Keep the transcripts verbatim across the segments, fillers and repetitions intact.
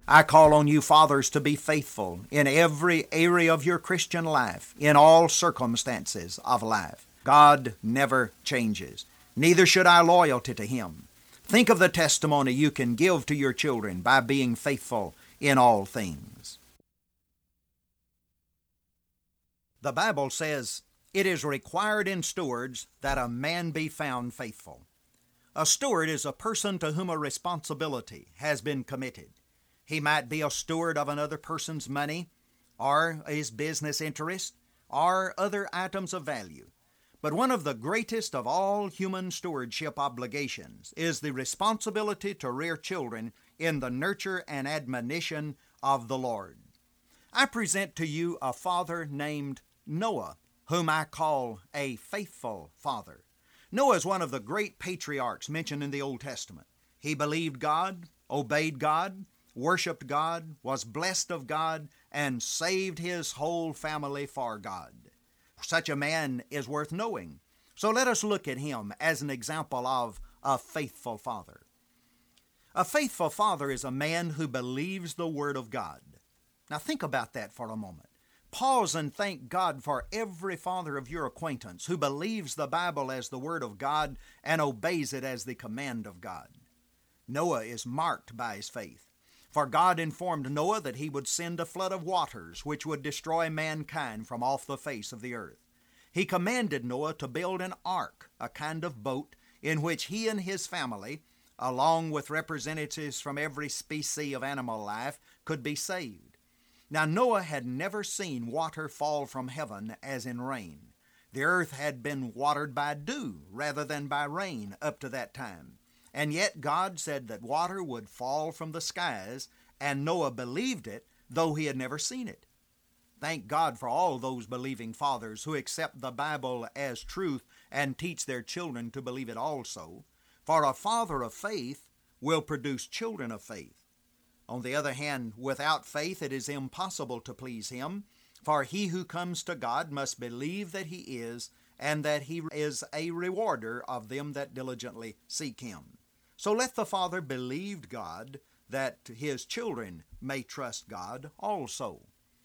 I call on you, fathers, to be faithful in every area of your Christian life, in all circumstances of life. God never changes. Neither should our loyalty to Him. Think of the testimony you can give to your children by being faithful in all things. The Bible says, "It is required in stewards that a man be found faithful." A steward is a person to whom a responsibility has been committed. He might be a steward of another person's money, or his business interest, or other items of value. But one of the greatest of all human stewardship obligations is the responsibility to rear children in the nurture and admonition of the Lord. I present to you a father named Noah, whom I call a faithful father. Noah is one of the great patriarchs mentioned in the Old Testament. He believed God, obeyed God, worshiped God, was blessed of God, and saved his whole family for God. Such a man is worth knowing. So let us look at him as an example of a faithful father. A faithful father is a man who believes the Word of God. Now think about that for a moment. Pause and thank God for every father of your acquaintance who believes the Bible as the Word of God and obeys it as the command of God. Noah is marked by his faith. For God informed Noah that he would send a flood of waters which would destroy mankind from off the face of the earth. He commanded Noah to build an ark, a kind of boat, in which he and his family, along with representatives from every species of animal life, could be saved. Now Noah had never seen water fall from heaven as in rain. The earth had been watered by dew rather than by rain up to that time. And yet God said that water would fall from the skies, and Noah believed it, though he had never seen it. Thank God for all those believing fathers who accept the Bible as truth and teach their children to believe it also. For a father of faith will produce children of faith. On the other hand, without faith it is impossible to please Him, for he who comes to God must believe that He is, and that He is a rewarder of them that diligently seek Him. So let the father believe God, that his children may trust God also.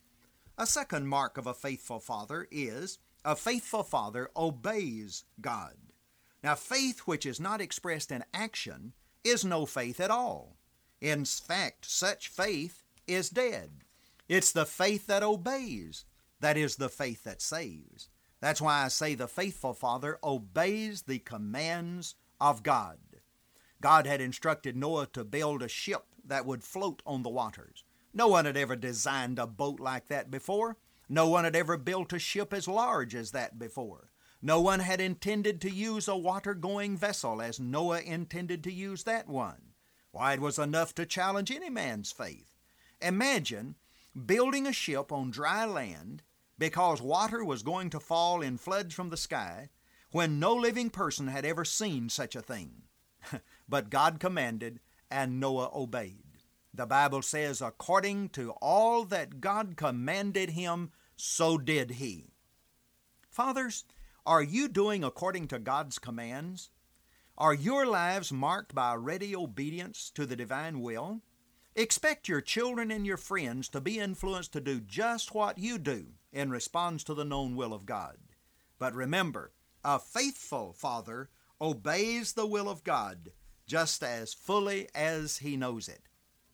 A second mark of a faithful father is a faithful father obeys God. Now, faith which is not expressed in action is no faith at all. In fact, such faith is dead. It's the faith that obeys that is the faith that saves. That's why I say the faithful father obeys the commands of God. God had instructed Noah to build a ship that would float on the waters. No one had ever designed a boat like that before. No one had ever built a ship as large as that before. No one had intended to use a water-going vessel as Noah intended to use that one. Why, it was enough to challenge any man's faith. Imagine building a ship on dry land because water was going to fall in floods from the sky when no living person had ever seen such a thing. But God commanded, and Noah obeyed. The Bible says, according to all that God commanded him, so did he. Fathers, are you doing according to God's commands? Are your lives marked by ready obedience to the divine will? Expect your children and your friends to be influenced to do just what you do in response to the known will of God. But remember, a faithful father obeys the will of God just as fully as he knows it.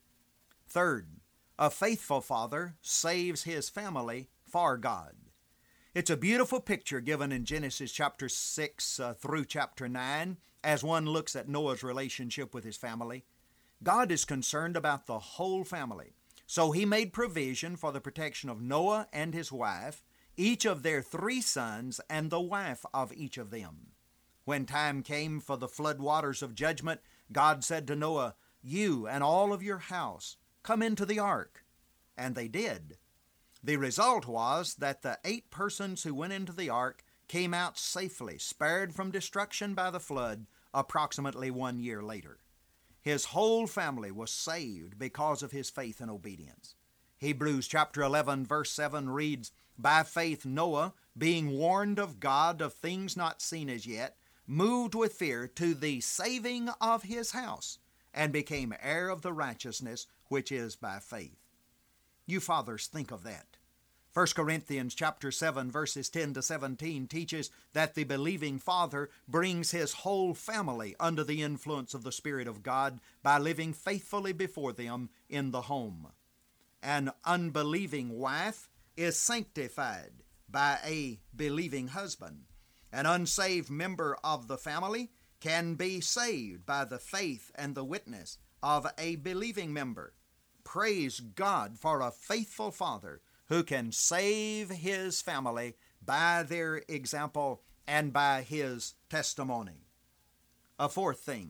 Third, a faithful father saves his family for God. It's a beautiful picture given in Genesis chapter six uh, through chapter nine as one looks at Noah's relationship with his family. God is concerned about the whole family, so He made provision for the protection of Noah and his wife, each of their three sons, and the wife of each of them. When time came for the flood waters of judgment, God said to Noah, "You and all of your house, come into the ark." And they did. The result was that the eight persons who went into the ark came out safely, spared from destruction by the flood, approximately one year later. His whole family was saved because of his faith and obedience. Hebrews chapter eleven verse seven reads, "By faith Noah, being warned of God of things not seen as yet, moved with fear to the saving of his house, and became heir of the righteousness which is by faith. You fathers, think of that. First Corinthians chapter seven, verses ten to seventeen teaches that the believing father brings his whole family under the influence of the Spirit of God by living faithfully before them in the home. An unbelieving wife is sanctified by a believing husband. An unsaved member of the family can be saved by the faith and the witness of a believing member. Praise God for a faithful father who can save his family by their example and by his testimony. A fourth thing,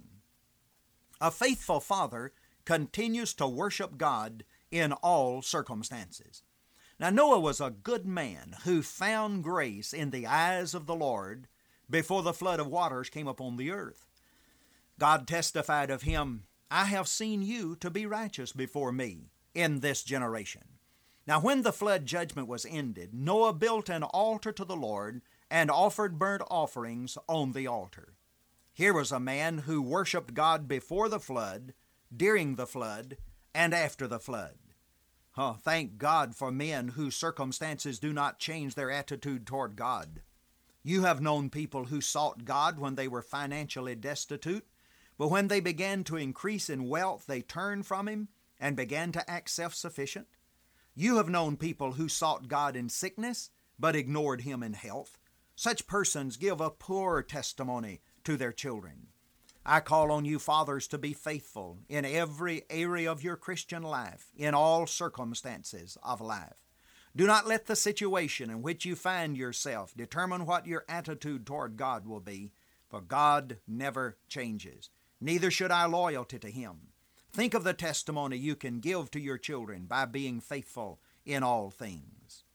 a faithful father continues to worship God in all circumstances. Now, Noah was a good man who found grace in the eyes of the Lord before the flood of waters came upon the earth. God testified of him, I have seen you to be righteous before me in this generation. Now, when the flood judgment was ended, Noah built an altar to the Lord and offered burnt offerings on the altar. Here was a man who worshiped God before the flood, during the flood, and after the flood. Oh, thank God for men whose circumstances do not change their attitude toward God. You have known people who sought God when they were financially destitute, but when they began to increase in wealth, they turned from Him and began to act self-sufficient. You have known people who sought God in sickness, but ignored Him in health. Such persons give a poor testimony to their children. I call on you, fathers, to be faithful in every area of your Christian life, in all circumstances of life. Do not let the situation in which you find yourself determine what your attitude toward God will be, for God never changes. Neither should our loyalty to Him. Think of the testimony you can give to your children by being faithful in all things.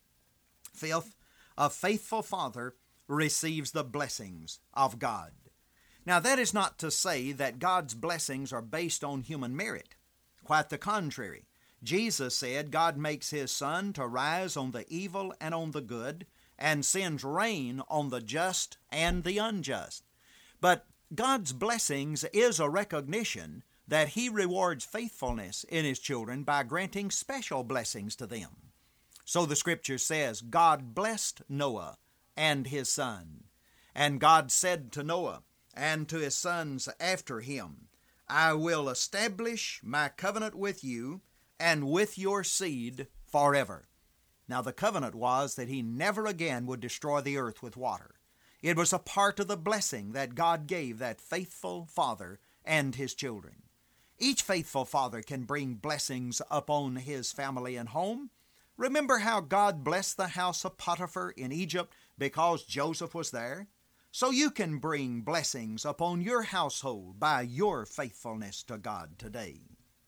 Fifth, a faithful father receives the blessings of God. Now, that is not to say that God's blessings are based on human merit. Quite the contrary. Jesus said God makes His sun to rise on the evil and on the good, and sends rain on the just and the unjust. But God's blessings is a recognition that He rewards faithfulness in His children by granting special blessings to them. So the Scripture says, God blessed Noah and his son. And God said to Noah and to his sons after him, I will establish my covenant with you and with your seed forever. Now the covenant was that He never again would destroy the earth with water. It was a part of the blessing that God gave that faithful father and his children. Each faithful father can bring blessings upon his family and home. Remember how God blessed the house of Potiphar in Egypt because Joseph was there? So you can bring blessings upon your household by your faithfulness to God today.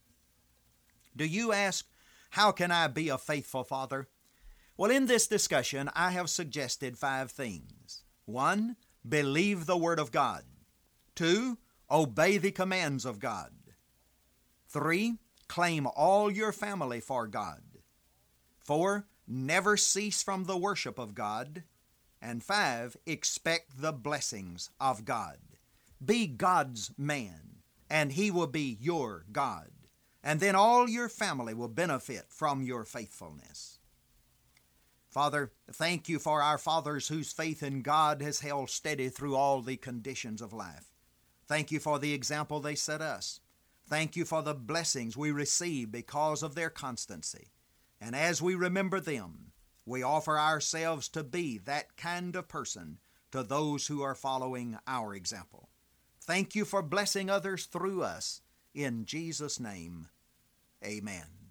Do you ask, how can I be a faithful father? Well, in this discussion, I have suggested five things. One, believe the Word of God. Two, obey the commands of God. Three, claim all your family for God. Four, never cease from the worship of God. And five, expect the blessings of God. Be God's man, and He will be your God. And then all your family will benefit from your faithfulness. Father, thank you for our fathers whose faith in God has held steady through all the conditions of life. Thank you for the example they set us. Thank you for the blessings we receive because of their constancy. And as we remember them, we offer ourselves to be that kind of person to those who are following our example. Thank you for blessing others through us. In Jesus' name, amen.